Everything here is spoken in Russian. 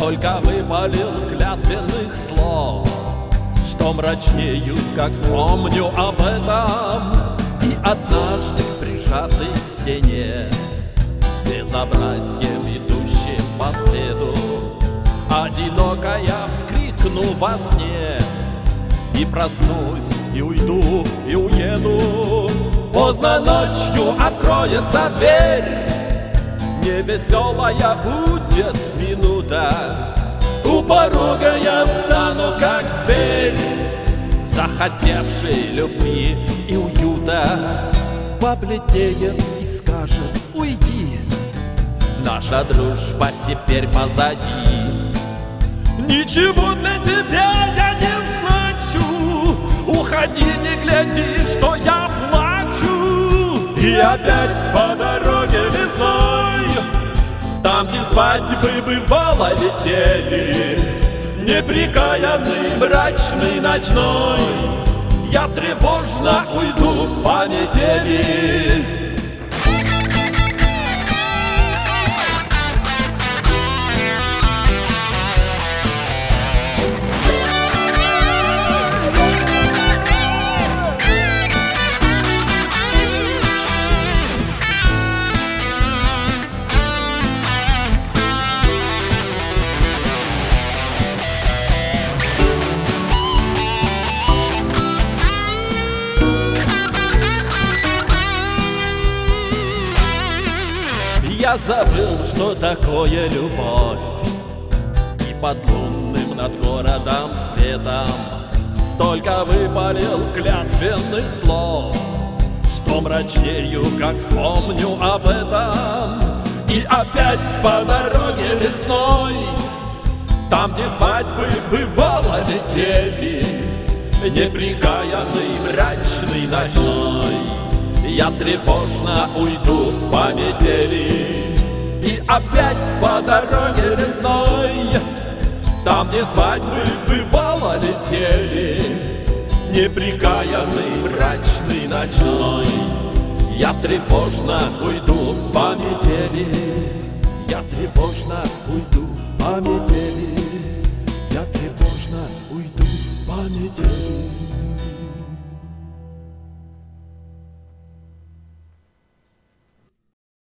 Столько выпалил клятвенных слов, что мрачнею, как вспомню об этом. И однажды, прижатый к стене, безобразием идущим по следу, одинокая вскрикну во сне. И проснусь, и уйду, и уеду. Поздно ночью откроется дверь, невеселая будет минута. У порога я встану, как зверь, захотевший любви и уюта. Побледнеет и скажет: уйди, наша дружба теперь позади. Ничего для тебя я не значу, уходи, не гляди, что я плачу. И опять по дороге весной, там, где свадьбы бывало летели, непрекаянный, мрачный, ночной, я тревожно уйду по метели. Я забыл, что такое любовь, и под лунным над городом светом столько выпалил клятвенных слов, что мрачнею, как вспомню об этом. И опять по дороге весной, там, где свадьбы бывало летели, непрекаянный, мрачный, ночной, я тревожно уйду по метели. И опять по дороге весной, там, где свадьбы бывало летели, непрекаянный, мрачный, ночной, я тревожно уйду по метели. Я тревожно уйду по метели. Я тревожно уйду по метели.